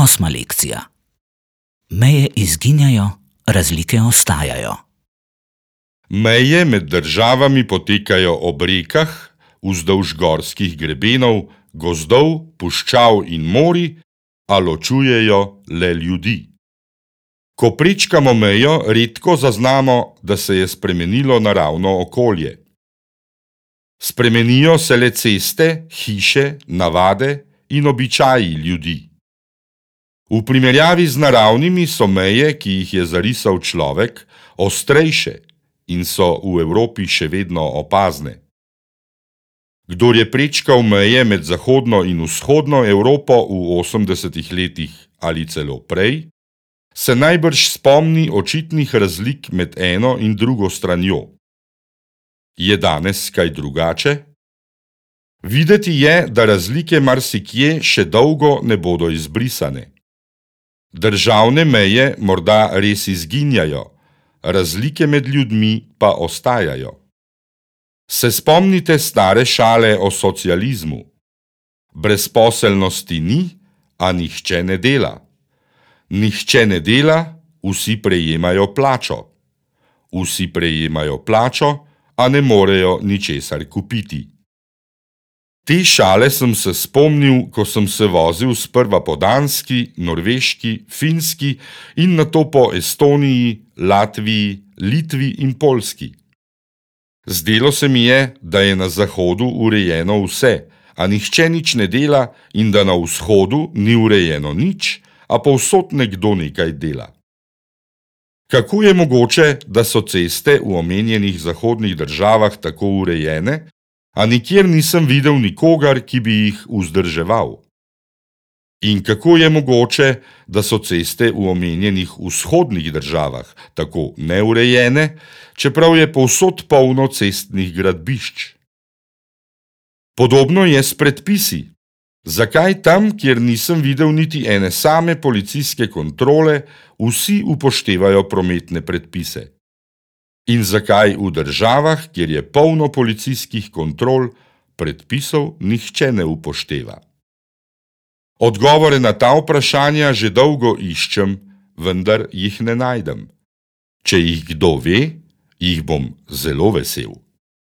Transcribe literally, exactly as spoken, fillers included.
Osma lekcija. Meje izginjajo, razlike ostajajo. Meje med državami potekajo ob rekah, vzdolž gorskih grebenov, gozdov, puščav in morij, a ločujejo le ljudi. Ko prečkamo mejo, redko zaznamo, da se je spremenilo naravno okolje. Spremenijo se le ceste, hiše, navade in običaji ljudi. V primerjavi z naravnimi so meje, ki jih je zarisal človek, ostrejše in so v Evropi še vedno opazne. Kdor je prečkal meje med zahodno in vzhodno Evropo v osemdesetih letih ali celo prej, se najbrž spomni očitnih razlik med eno in drugo stranjo. Je danes kaj drugače? Videti je, da razlike marsikje še dolgo ne bodo izbrisane. Državne meje morda res izginjajo, razlike med ljudmi pa ostajajo. Se spomnite stare šale o socializmu? Brezposelnosti ni, a nihče ne dela. Nihče ne dela, vsi prejemajo plačo. Vsi prejemajo plačo, a ne morejo ničesar kupiti. Te šale sem se spomnil, ko sem se vozil sprva po Danski, Norveški, Finski in nato po Estoniji, Latviji, Litvi in Poljski. Zdelo se mi je, da je na zahodu urejeno vse, a nihče nič ne dela in da na vzhodu ni urejeno nič, a povsod nekdo nekaj dela. Kako je mogoče, da so ceste v omenjenih zahodnih državah tako urejene, a nikjer nisem videl nikogar, ki bi jih vzdrževal? In kako je mogoče, da so ceste v omenjenih vzhodnih državah tako neurejene, čeprav je povsod polno cestnih gradbišč? Podobno je s predpisi. Zakaj tam, kjer nisem videl niti ene same policijske kontrole, vsi upoštevajo prometne predpise? In zakaj v državah, kjer je polno policijskih kontrol, predpisov nihče ne upošteva? Odgovore na ta vprašanja že dolgo iščem, vendar jih ne najdem. Če jih kdo ve, jih bom zelo vesel.